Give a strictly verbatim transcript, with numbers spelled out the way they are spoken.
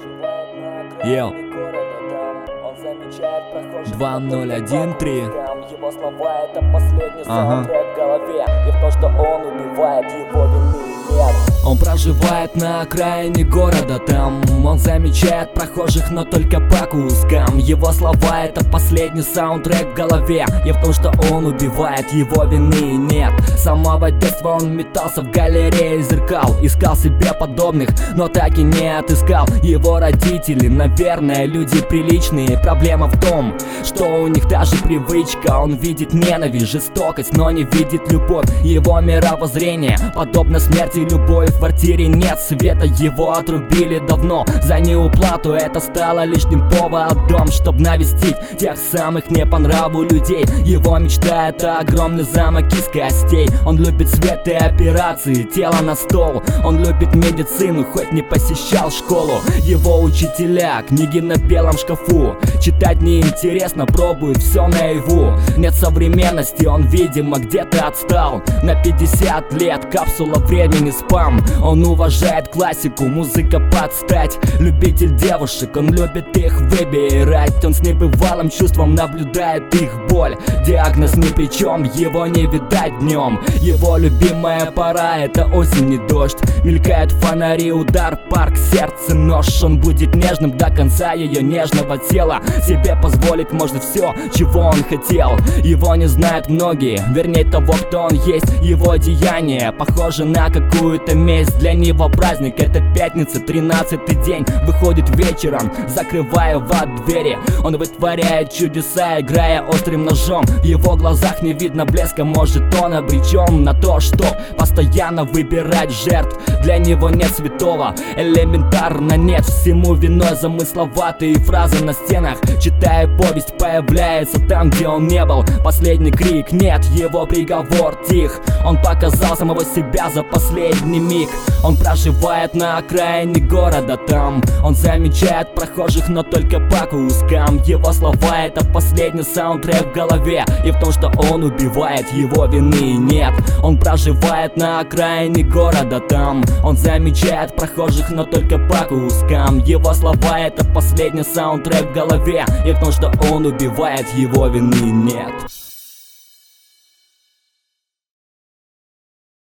Йоу. два ноль один три. Его слова — это последний Ага. саундтрек в голове. И в том, что он убивает, его вины нет. Он проживает на окраине города, там он замечает прохожих, но только по кускам. Его слова — это последний саундтрек в голове. И в том, что он убивает, его вины нет. С самого детства он метался в галерее зеркал, искал себе подобных, но так и не отыскал. Его родители, наверное, люди приличные. Проблема в том, что у них даже привычка. Он видит ненависть, жестокость, но не видит любовь. Его мировоззрение подобно смерти любой. В квартире нет света, его отрубили давно. За неуплату это стало лишним поводом, чтоб навестить тех самых не по нраву людей. Его мечта — это огромный замок из костей. Он любит свет и операции, тело на стол. Он любит медицину, хоть не посещал школу. Его учителя, книги на белом шкафу. Читать неинтересно, пробует все наяву. Нет современности, он, видимо, где-то отстал. На пятьдесят лет, капсула времени, спам. Он уважает классику, музыка под стать. Любитель девушек, он любит их выбирать. Он с небывалым чувством наблюдает их боль. Диагноз ни при чем, его не видать днем. Его любимая пора — это осень и дождь. Мелькают фонари, удар, парк, сердце, нож. Он будет нежным до конца ее нежного тела. Себе позволить можно все, чего он хотел. Его не знают многие, вернее того, кто он есть. Его деяния похожи на какую-то месть. Для него праздник — это пятница, тринадцатый день. Выходит вечером, закрывая в ад двери. Он вытворяет чудеса, играя острым ножом. В его глазах не видно блеска, может он обречен на то, что постоянно выбирать жертв. Для него нет святого, элементарно нет. Всему виной замысловатые фразы на стенах. Читая повесть, появляется там, где он не был. Последний крик, нет, его приговор тих. Он показал самого себя за последний миг. Он проживает на окраине города, там он замечает прохожих, но только по кускам. Его слова — это последний саундтрек в голове. И в том, что он убивает, его вины нет. Он проживает на окраине города, там он замечает прохожих, но только по кускам. Его слова — это последний саундтрек в голове. И в том, что он убивает, его вины нет.